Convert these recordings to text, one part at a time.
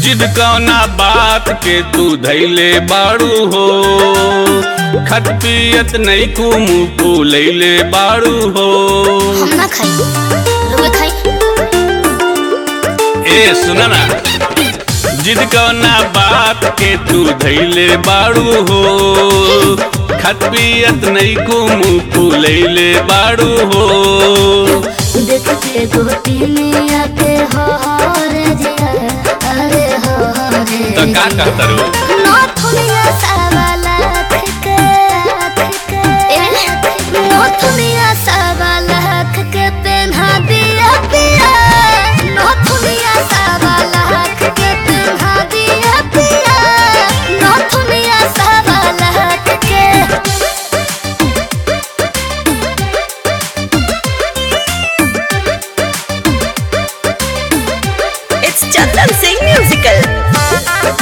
जिद कौना बात के तू धैले बाड़ू हो, खत पियत नहीं को मुँह को लैले बाड़ू हो। हम ना खाई, रुआ खाई। ए सुना ना, जिद कौना बात के तू धैले बाड़ू हो, खत पियत नहीं को मुँह को लैले बाड़ू हो। देख के गोतिनिया के हो रे जिया, अरे हो रे। तो का कहता रो? नौथुनिया सवा लाख के, नौथुनिया सवा लाख के पेन्हा दिया पिया, नौथुनिया सवा लाख के पेन्हा दिया पिया, नौथुनिया सवा लाख के। It's Chandan Singh Musical.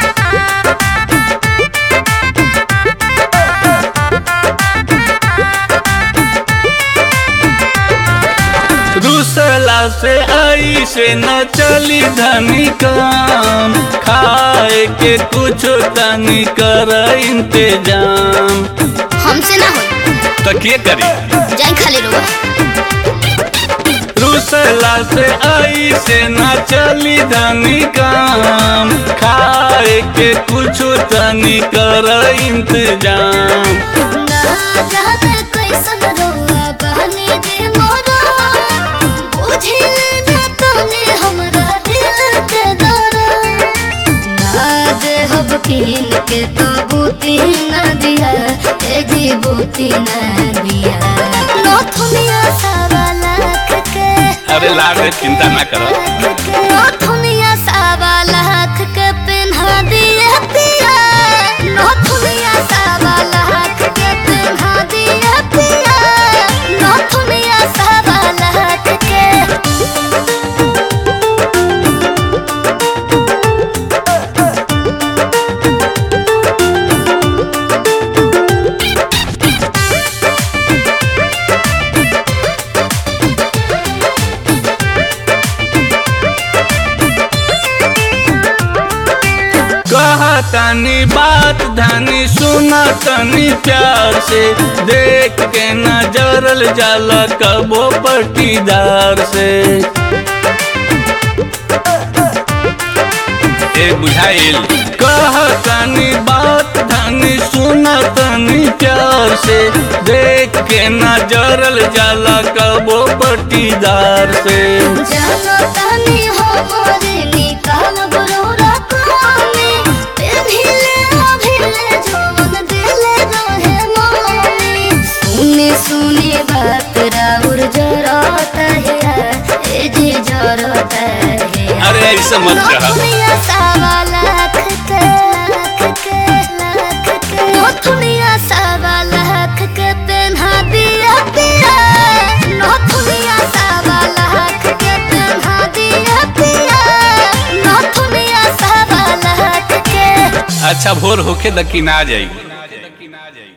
रूसला से आई से न चली धनी काम, खाए के कुछ तनी कर इंतजाम। हमसे ना हो, तो क्या करी? जाए खाली रुआ। रूसला से आई से न चली धनी काम, खाए के कुछ तनी कर इंतजाम। ना जाने कैसन रुआ बहनी जे मोरा, बुझिले ना तने हमरा दिल के दर्द। ना देहब कीन के तो बूती ना दिया, ए जी बूती ना दिया। नौथुनिया सवा लाख के, अरे लागे चिंता ना करो। नौथुनिया सवा लाख के पेन्हा दिया पिया, नौथुनिया सवा लाख के पेन्हा दिया पिया, नौथुनिया सवा लाख के। कहा तनी बात धनी सुना तनी प्यार से, देख के नजरल जाला कबो पटीदार से। ए बुझाइल? कहा तनी बात धनी सुना तनी प्यार से, देख के नजरल जाला कबो पटीदार से। जानो तनी हो मोरे निकाल बरोरा कामे, पेन्हिले अभिले जोवन दिले रहे मोने। सुने सुने बात राउर जरत है, ए जी जरत है। अरे ऐसा मत कहा। नौथुनिया सवा लाख के, नौथुनिया सवा लाख के पेन्हा दिया पिया, नौथुनिया सवा लाख के पेन्हा दिया पिया, नौथुनिया सवा लाख के। अच्छा भोर होके दकिन आ जाई।